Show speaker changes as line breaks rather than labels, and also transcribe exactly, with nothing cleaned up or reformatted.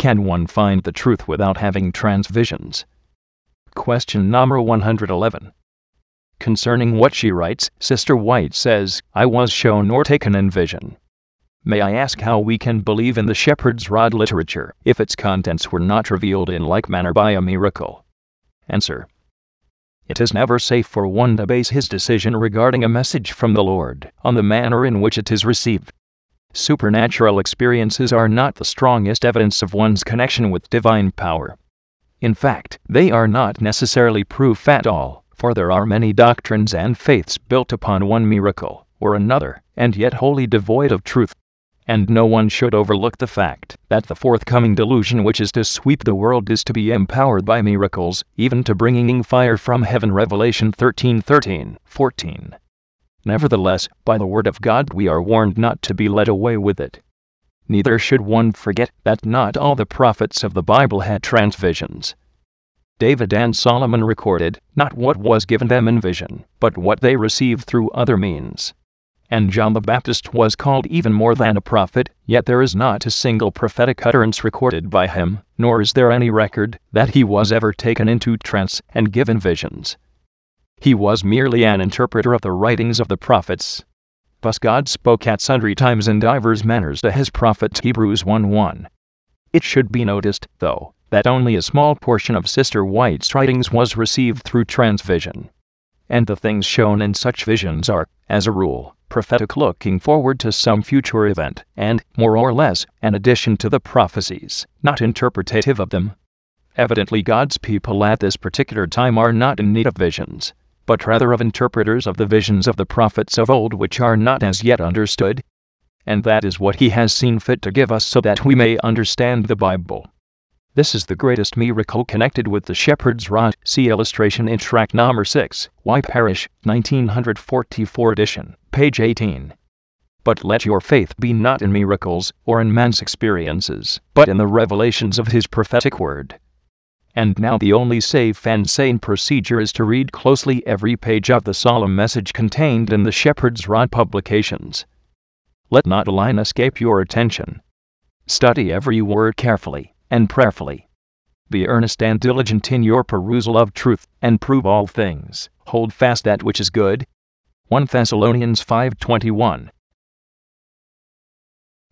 can one find the truth without having transvisions? Question number one hundred eleven. Concerning what she writes, Sister White says, I was shown or taken in vision. May I ask how we can believe in the shepherd's rod literature if its contents were not revealed in like manner by a miracle? Answer. It is never safe for one to base his decision regarding a message from the Lord on the manner in which it is received. Supernatural experiences are not the strongest evidence of one's connection with divine power. In fact, they are not necessarily proof at all, for there are many doctrines and faiths built upon one miracle or another, and yet wholly devoid of truth. And no one should overlook the fact that the forthcoming delusion which is to sweep the world is to be empowered by miracles, even to bringing fire from heaven. Revelation thirteen thirteen, fourteen. Nevertheless, by the word of God we are warned not to be led away with it. Neither should one forget that not all the prophets of the Bible had transvisions. David and Solomon recorded not what was given them in vision, but what they received through other means. And John the Baptist was called even more than a prophet, yet there is not a single prophetic utterance recorded by him, nor is there any record that he was ever taken into trance and given visions. He was merely an interpreter of the writings of the prophets. Thus God spoke at sundry times in divers manners to his prophets. Hebrews one one. It should be noticed, though, that only a small portion of Sister White's writings was received through transvision. And the things shown in such visions are, as a rule, prophetic, looking forward to some future event, and, more or less, an addition to the prophecies, not interpretative of them. Evidently God's people at this particular time are not in need of visions, but rather of interpreters of the visions of the prophets of old which are not as yet understood. And that is what He has seen fit to give us so that we may understand the Bible. This is the greatest miracle connected with the shepherd's rod. See illustration in tract number six, Why Parish, nineteen forty-four edition, page eighteen. But let your faith be not in miracles or in man's experiences, but in the revelations of His prophetic word. And now the only safe and sane procedure is to read closely every page of the solemn message contained in the Shepherd's Rod publications. Let not a line escape your attention. Study every word carefully and prayerfully. Be earnest and diligent in your perusal of truth, and prove all things. Hold fast that which is good. First Thessalonians five twenty-one.